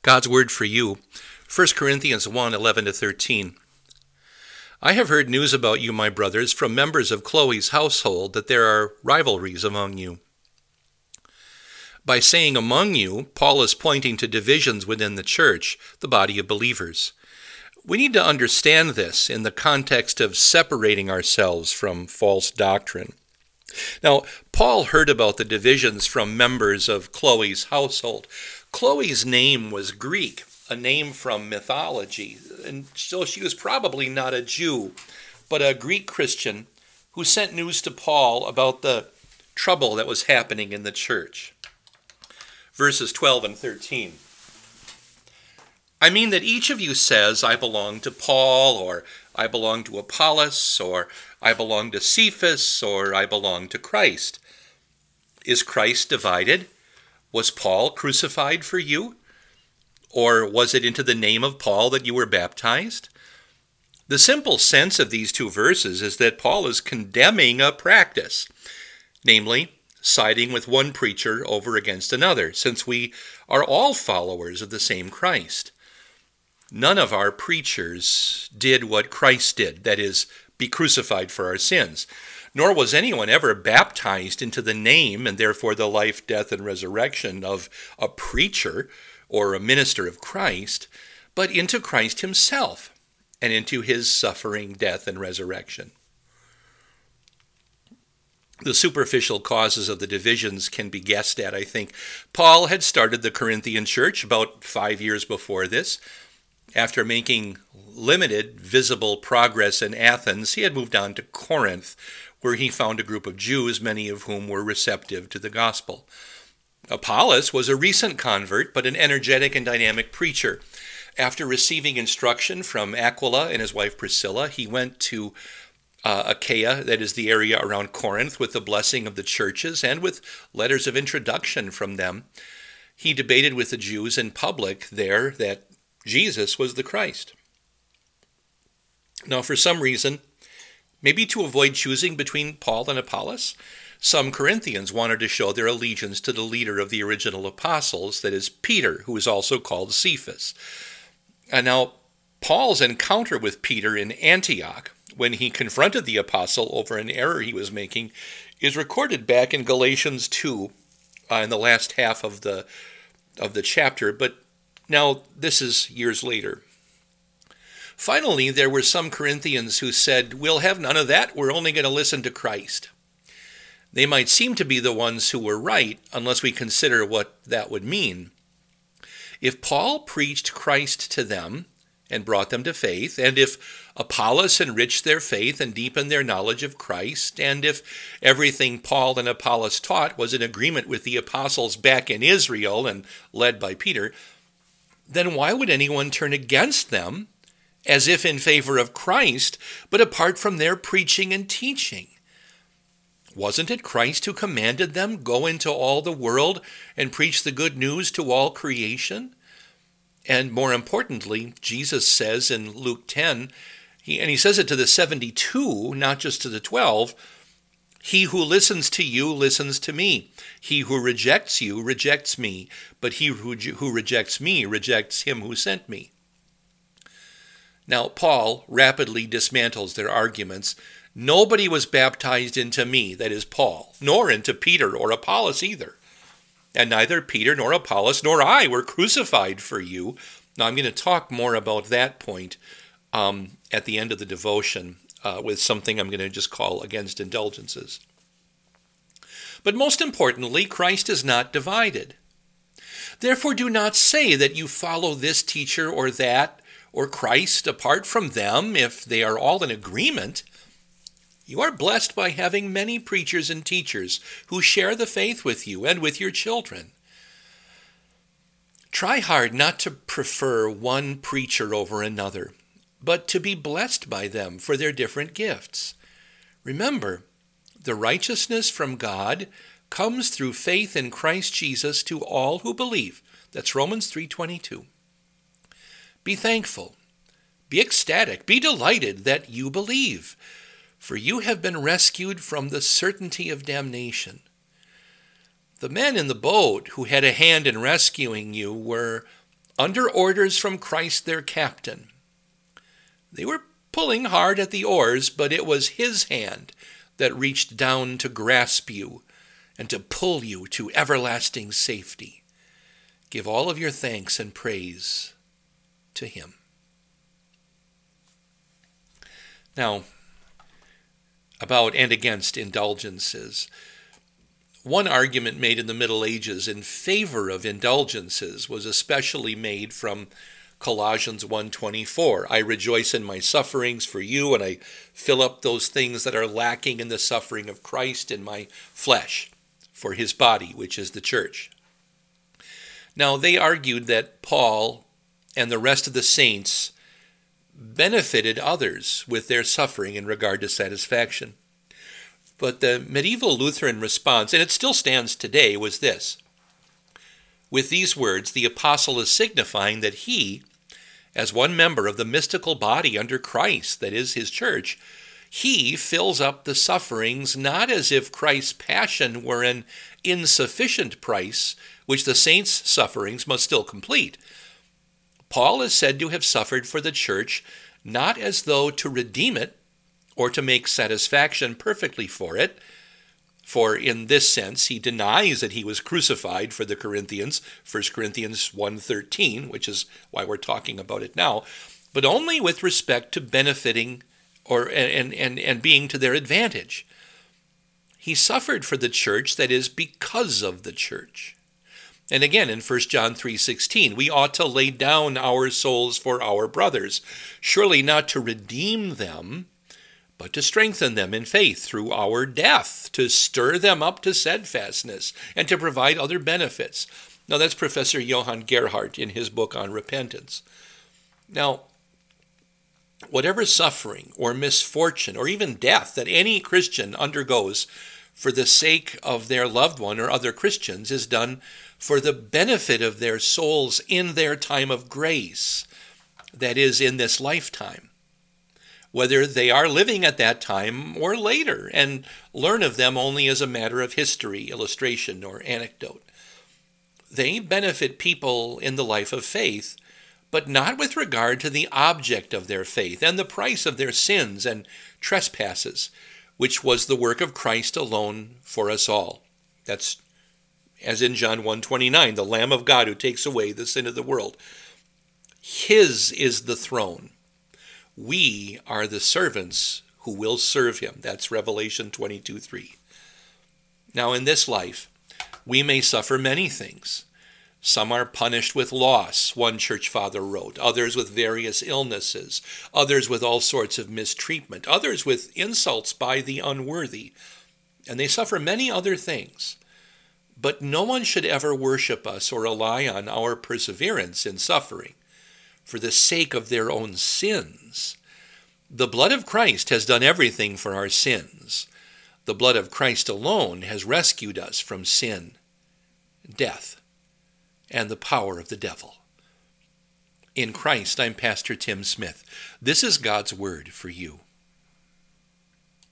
God's word for you, 1 Corinthians 1:11-13. I have heard news about you, my brothers, from members of Chloe's household, that there are rivalries among you. By saying among you, Paul is pointing to divisions within the church, the body of believers. We need to understand this in the context of separating ourselves from false doctrine. Now, Paul heard about the divisions from members of Chloe's household. Chloe's name was Greek, a name from mythology, and so she was probably not a Jew, but a Greek Christian who sent news to Paul about the trouble that was happening in the church. Verses 12 and 13. I mean that each of you says, I belong to Paul, or I belong to Apollos, or I belong to Cephas, or I belong to Christ. Is Christ divided? Was Paul crucified for you? Or was it into the name of Paul that you were baptized? The simple sense of these two verses is that Paul is condemning a practice, namely, siding with one preacher over against another, since we are all followers of the same Christ. None of our preachers did what Christ did, that is, be crucified for our sins. Nor was anyone ever baptized into the name and therefore the life, death, and resurrection of a preacher or a minister of Christ, but into Christ himself and into his suffering, death, and resurrection. The superficial causes of the divisions can be guessed at, I think. Paul had started the Corinthian church about 5 years before this. After making limited visible progress in Athens, he had moved on to Corinth, where he found a group of Jews, many of whom were receptive to the gospel. Apollos was a recent convert, but an energetic and dynamic preacher. After receiving instruction from Aquila and his wife Priscilla, he went to Achaia, that is the area around Corinth, with the blessing of the churches and with letters of introduction from them. He debated with the Jews in public there that Jesus was the Christ. Now, for some reason, maybe to avoid choosing between Paul and Apollos, some Corinthians wanted to show their allegiance to the leader of the original apostles, that is Peter, who is also called Cephas. And now, Paul's encounter with Peter in Antioch, when he confronted the apostle over an error he was making, is recorded back in Galatians 2, in the last half of the chapter, but now this is years later. Finally, there were some Corinthians who said, we'll have none of that, we're only going to listen to Christ. They might seem to be the ones who were right, unless we consider what that would mean. If Paul preached Christ to them and brought them to faith, and if Apollos enriched their faith and deepened their knowledge of Christ, and if everything Paul and Apollos taught was in agreement with the apostles back in Israel and led by Peter, then why would anyone turn against them as if in favor of Christ, but apart from their preaching and teaching? Wasn't it Christ who commanded them, go into all the world and preach the good news to all creation? And more importantly, Jesus says in Luke 10, he says it to the 72, not just to the 12, he who listens to you listens to me. He who rejects you rejects me, but he who rejects me rejects him who sent me. Now, Paul rapidly dismantles their arguments. Nobody was baptized into me, that is Paul, nor into Peter or Apollos either. And neither Peter nor Apollos nor I were crucified for you. Now, I'm going to talk more about that point at the end of the devotion with something I'm going to just call against indulgences. But most importantly, Christ is not divided. Therefore, do not say that you follow this teacher or that or Christ apart from them if they are all in agreement. You are blessed by having many preachers and teachers who share the faith with you and with your children. Try hard not to prefer one preacher over another, but to be blessed by them for their different gifts. Remember, the righteousness from God comes through faith in Christ Jesus to all who believe. That's Romans 3:22. Be thankful, be ecstatic, be delighted that you believe, for you have been rescued from the certainty of damnation. The men in the boat who had a hand in rescuing you were under orders from Christ their captain. They were pulling hard at the oars, but it was his hand that reached down to grasp you and to pull you to everlasting safety. Give all of your thanks and praise to him. Now, about and against indulgences. One argument made in the Middle Ages in favor of indulgences was especially made from Colossians 1:24. I rejoice in my sufferings for you, and I fill up those things that are lacking in the suffering of Christ in my flesh, for his body, which is the church. Now, they argued that Paul and the rest of the saints benefited others with their suffering in regard to satisfaction. But the medieval Lutheran response, and it still stands today, was this. With these words, the apostle is signifying that he, as one member of the mystical body under Christ, that is his church, he fills up the sufferings not as if Christ's passion were an insufficient price, which the saints' sufferings must still complete. Paul is said to have suffered for the church not as though to redeem it or to make satisfaction perfectly for it, for in this sense he denies that he was crucified for the Corinthians, 1 Corinthians 1:13, which is why we're talking about it now, but only with respect to benefiting and being to their advantage. He suffered for the church, that is, because of the church. And again, in 1 John 3:16, we ought to lay down our souls for our brothers, surely not to redeem them, but to strengthen them in faith through our death, to stir them up to steadfastness, and to provide other benefits. Now, that's Professor Johann Gerhardt in his book on repentance. Now, whatever suffering or misfortune or even death that any Christian undergoes for the sake of their loved one or other Christians is done for the benefit of their souls in their time of grace, that is, in this lifetime, whether they are living at that time or later, and learn of them only as a matter of history, illustration, or anecdote. They benefit people in the life of faith, but not with regard to the object of their faith and the price of their sins and trespasses, which was the work of Christ alone for us all. That's as in John 1:29, the Lamb of God who takes away the sin of the world. His is the throne. We are the servants who will serve him. That's Revelation 22:3. Now, in this life, we may suffer many things. Some are punished with loss, one church father wrote, others with various illnesses, others with all sorts of mistreatment, others with insults by the unworthy, and they suffer many other things. But no one should ever worship us or rely on our perseverance in suffering for the sake of their own sins. The blood of Christ has done everything for our sins. The blood of Christ alone has rescued us from sin, death, and the power of the devil. In Christ, I'm Pastor Tim Smith. This is God's word for you.